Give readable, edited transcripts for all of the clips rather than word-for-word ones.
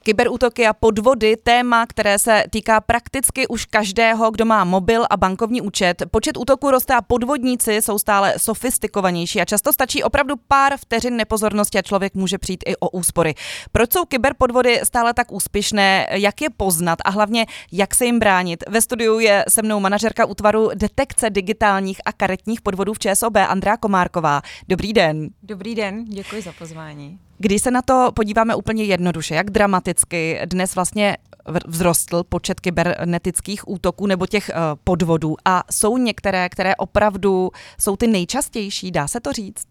Kyberútoky a podvody, téma, které se týká prakticky už každého, kdo má mobil a bankovní účet. Počet útoků roste a podvodníci jsou stále sofistikovanější a často stačí opravdu pár vteřin nepozornosti a člověk může přijít i o úspory. Proč jsou kyberpodvody stále tak úspěšné, jak je poznat a hlavně jak se jim bránit? Ve studiu je se mnou manažerka útvaru detekce digitálních a karetních podvodů v ČSOB Andrea Komárková. Dobrý den. Dobrý den, děkuji za pozvání. Když se na to podíváme úplně jednoduše, jak dramaticky dnes vlastně vzrostl počet kybernetických útoků nebo těch podvodů a jsou některé, které opravdu jsou ty nejčastější, dá se to říct?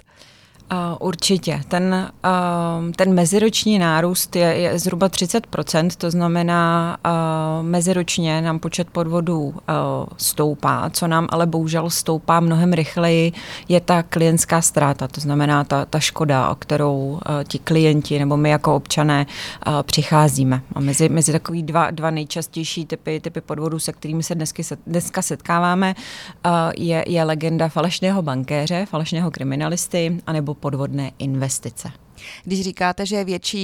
Určitě. Ten meziroční nárůst je zhruba 30%, to znamená, meziročně nám počet podvodů stoupá, co nám ale bohužel stoupá mnohem rychleji, je ta klientská ztráta, to znamená ta škoda, o kterou ti klienti nebo my jako občané přicházíme. A mezi takový dva nejčastější typy podvodů, se kterými se dneska setkáváme, je legenda falešného bankéře, falešného kriminalisty, anebo podvodné investice. Když říkáte, že je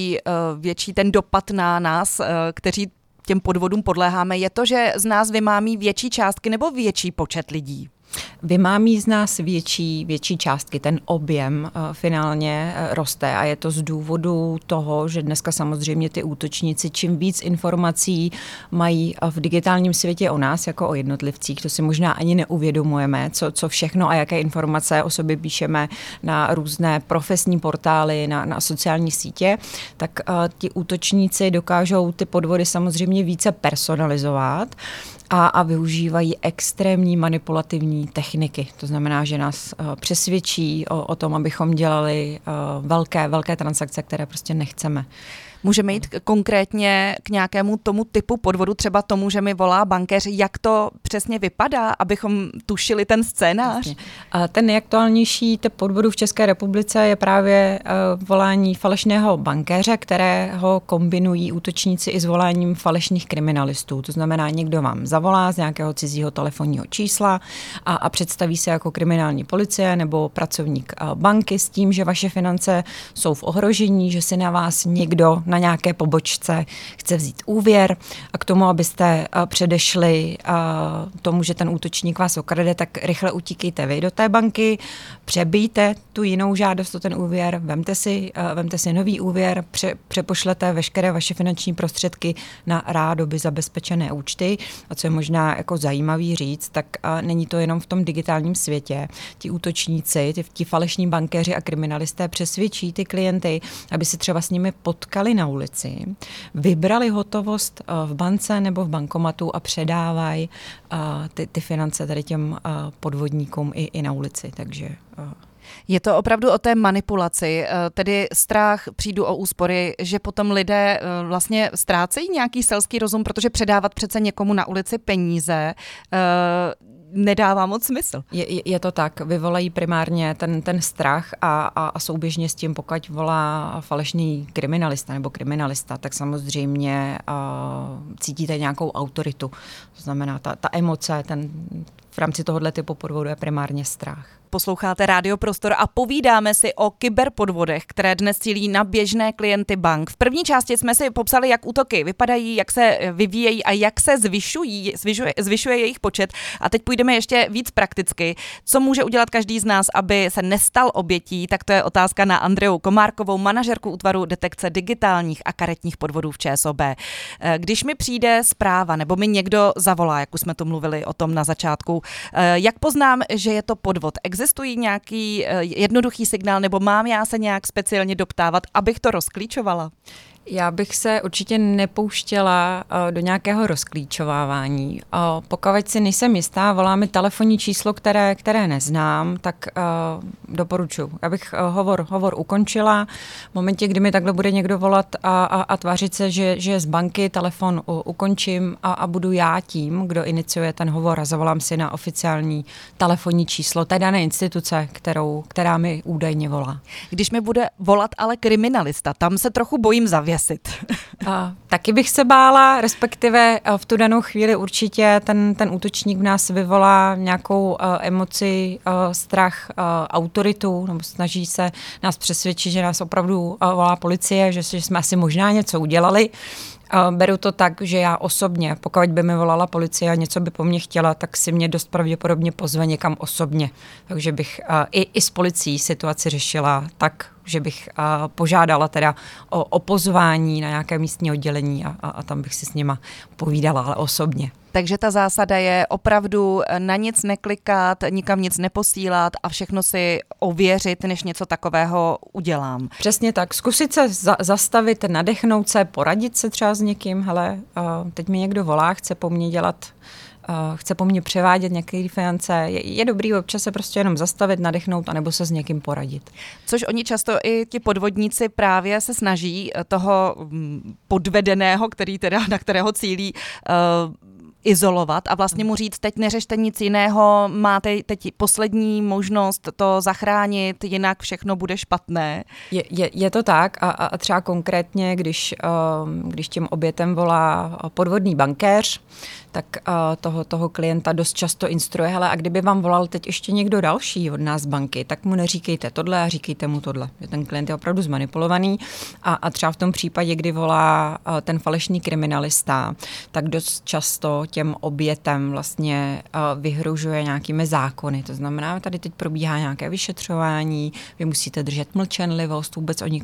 větší ten dopad na nás, kteří těm podvodům podléháme, je to, že z nás vymámí větší částky nebo větší počet lidí? Vymámí z nás větší částky, ten objem finálně roste a je to z důvodu toho, že dneska samozřejmě ty útočníci čím víc informací mají v digitálním světě o nás jako o jednotlivcích, to si možná ani neuvědomujeme, co všechno a jaké informace o sobě píšeme na různé profesní portály, na sociální sítě, tak ti útočníci dokážou ty podvody samozřejmě více personalizovat a využívají extrémní manipulativní techniky. To znamená, že nás přesvědčí o tom, abychom dělali velké transakce, které prostě nechceme. Můžeme jít konkrétně k nějakému tomu typu podvodu, třeba tomu, že mi volá bankéř, jak to přesně vypadá, abychom tušili ten scénář? Ten nejaktuálnější typ podvodu v České republice je právě volání falešného bankéře, kterého kombinují útočníci i s voláním falešných kriminalistů. To znamená, někdo vám zavolá z nějakého cizího telefonního čísla a představí se jako kriminální policie nebo pracovník banky s tím, že vaše finance jsou v ohrožení, že si na vás někdo na nějaké pobočce chce vzít úvěr a k tomu, abyste předešli tomu, že ten útočník vás okrade, tak rychle utíkejte vy do té banky, přebijte tu jinou žádost o ten úvěr, vemte si nový úvěr, přepošlete veškeré vaše finanční prostředky na rádoby zabezpečené účty. A co je možná jako zajímavý říct, tak není to jenom v tom digitálním světě. Ti útočníci, ti falešní bankéři a kriminalisté přesvědčí ty klienty, aby se třeba s nimi potkali na ulici, vybrali hotovost v bance nebo v bankomatu a předávají ty finance tady těm podvodníkům i na ulici. Takže je to opravdu o té manipulaci, tedy strach, přijdu o úspory, že potom lidé vlastně ztrácejí nějaký selský rozum, protože předávat přece někomu na ulici peníze nedává moc smysl. Je to tak, vyvolají primárně ten strach a souběžně s tím, pokud volá falešný kriminalista nebo kriminalista, tak samozřejmě cítíte nějakou autoritu. To znamená, ta emoce, v rámci tohohle typu podvodu je primárně strach. Posloucháte Rádio Prostor a povídáme si o kyberpodvodech, které dnes cílí na běžné klienty bank. V první části jsme si popsali, jak útoky vypadají, jak se vyvíjejí a jak se zvyšuje jejich počet. A teď půjdeme ještě víc prakticky. Co může udělat každý z nás, aby se nestal obětí, tak to je otázka na Andreu Komárkovou, manažerku útvaru detekce digitálních a karetních podvodů v ČSOB. Když mi přijde zpráva nebo mi někdo zavolá, jak už jsme to mluvili o tom na začátku, jak poznám, že je to podvod? Existují nějaký jednoduchý signál nebo mám já se nějak speciálně doptávat, abych to rozklíčovala? Já bych se určitě nepouštěla do nějakého rozklíčovávání. Pokud si nejsem jistá, voláme telefonní číslo, které neznám, tak doporučuji. Já bych hovor ukončila. V momentě, kdy mi takhle bude někdo volat a tvářit se, že je z banky, telefon ukončím a budu já tím, kdo iniciuje ten hovor a zavolám si na oficiální telefonní číslo té dané instituce, která mi údajně volá. Když mi bude volat ale kriminalista, tam se trochu bojím zavěřit. zděsit. Taky bych se bála, respektive v tu danou chvíli určitě ten útočník v nás vyvolá nějakou emoci, strach, autoritu, nebo snaží se nás přesvědčit, že nás opravdu volá policie, že jsme asi možná něco udělali. Beru to tak, že já osobně, pokud by mi volala policie a něco by po mně chtěla, tak si mě dost pravděpodobně pozve někam osobně. Takže bych i s policií situaci řešila tak, že bych požádala teda o pozvání na nějaké místní oddělení a tam bych si s nima povídala, ale osobně. Takže ta zásada je opravdu na nic neklikat, nikam nic neposílat a všechno si ověřit, než něco takového udělám. Přesně tak. Zkusit se zastavit, nadechnout se, poradit se třeba s někým. Hele, teď mi někdo volá, chce po mně převádět nějaké finance. Je dobrý občas se prostě jenom zastavit, nadechnout, anebo se s někým poradit. Což oni často i ti podvodníci právě se snaží toho podvedeného, na kterého cílí, izolovat a vlastně mu říct, teď neřešte nic jiného, máte teď poslední možnost to zachránit, jinak všechno bude špatné. Je to tak a třeba konkrétně, když těm obětem volá podvodný bankéř, tak toho klienta dost často instruuje, hele, a kdyby vám volal teď ještě někdo další od nás z banky, tak mu neříkejte tohle a říkejte mu tohle. Ten klient je opravdu zmanipulovaný a třeba v tom případě, kdy volá ten falešný kriminalista, tak dost často těm obětem vlastně vyhrožuje nějakými zákony. To znamená, tady teď probíhá nějaké vyšetřování, vy musíte držet mlčenlivost, vůbec o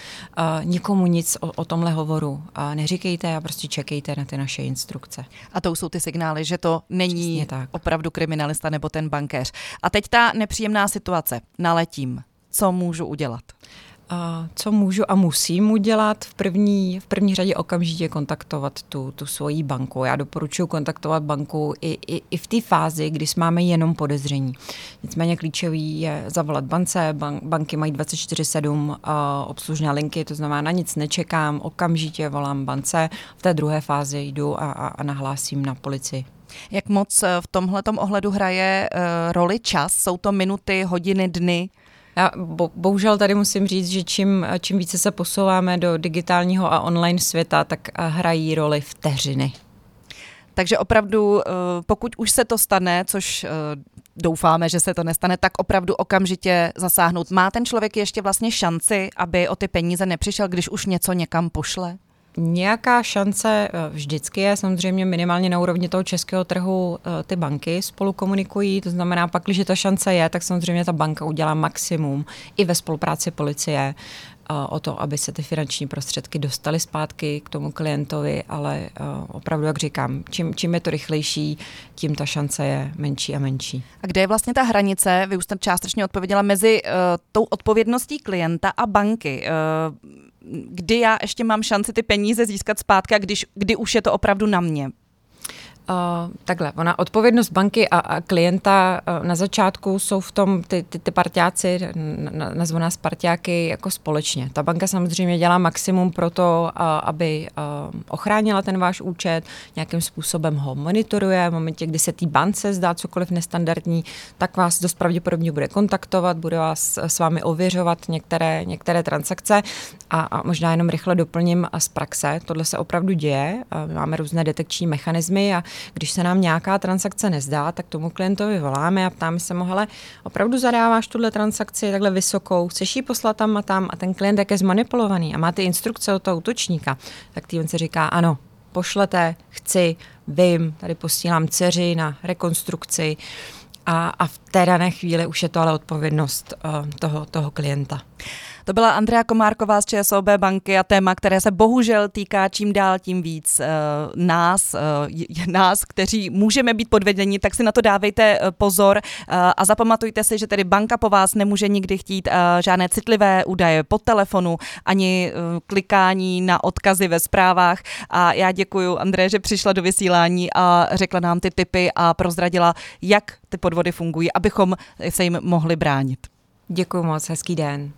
nikomu nic o tomhle hovoru neříkejte a prostě čekejte na ty naše instrukce. A to jsou ty signály, že to není opravdu kriminalista nebo ten bankéř. A teď ta nepříjemná situace. Naletím. Co můžu udělat? Co můžu a musím udělat? V první řadě okamžitě kontaktovat tu svoji banku. Já doporučuji kontaktovat banku i v té fázi, kdy máme jenom podezření. Nicméně klíčový je zavolat bance. Banky mají 24/7 obslužné linky, to znamená, na nic nečekám, okamžitě volám bance. V té druhé fázi jdu a nahlásím na policii. Jak moc v tomhletom ohledu hraje roli čas? Jsou to minuty, hodiny, dny? Já bohužel tady musím říct, že čím více se posouváme do digitálního a online světa, tak hrají roli vteřiny. Takže opravdu, pokud už se to stane, což doufáme, že se to nestane, tak opravdu okamžitě zasáhnout. Má ten člověk ještě vlastně šanci, aby o ty peníze nepřišel, když už něco někam pošle? Nějaká šance vždycky je, samozřejmě minimálně na úrovni toho českého trhu ty banky spolu komunikují, to znamená, pak, když ta šance je, tak samozřejmě ta banka udělá maximum i ve spolupráci policie o to, aby se ty finanční prostředky dostaly zpátky k tomu klientovi, ale opravdu, jak říkám, čím je to rychlejší, tím ta šance je menší a menší. A kde je vlastně ta hranice, vy už jste částečně odpověděla, mezi tou odpovědností klienta a banky? Kdy já ještě mám šanci ty peníze získat zpátky a kdy už je to opravdu na mě? Takhle, odpovědnost banky a klienta na začátku jsou v tom ty parťáci, nazvu nás parťáky jako společně. Ta banka samozřejmě dělá maximum pro to, aby ochránila ten váš účet, nějakým způsobem ho monitoruje. V momentě, kdy se té bance zdá cokoliv nestandardní, tak vás dost pravděpodobně bude kontaktovat, bude vás s vámi ověřovat některé transakce a možná jenom rychle doplním z praxe. Tohle se opravdu děje. Máme různé detekční mechanismy a když se nám nějaká transakce nezdá, tak tomu klientovi voláme a ptáme se mu, hele, opravdu zadáváš tuhle transakci takhle vysokou, chceš ji poslat tam a ten klient jak je zmanipulovaný a má ty instrukce od toho útočníka, tak on se říká, ano, pošlete, chci, vím, tady posílám dceři na rekonstrukci a v té dané chvíli už je to ale odpovědnost toho klienta. To byla Andrea Komárková z ČSOB banky a téma, které se bohužel týká čím dál tím víc nás, kteří můžeme být podvedeni, tak si na to dávejte pozor a zapamatujte si, že tedy banka po vás nemůže nikdy chtít žádné citlivé údaje po telefonu, ani klikání na odkazy ve zprávách. A já děkuju, André, že přišla do vysílání a řekla nám ty tipy a prozradila, jak ty podvody fungují, abychom se jim mohli bránit. Děkuju moc, hezký den.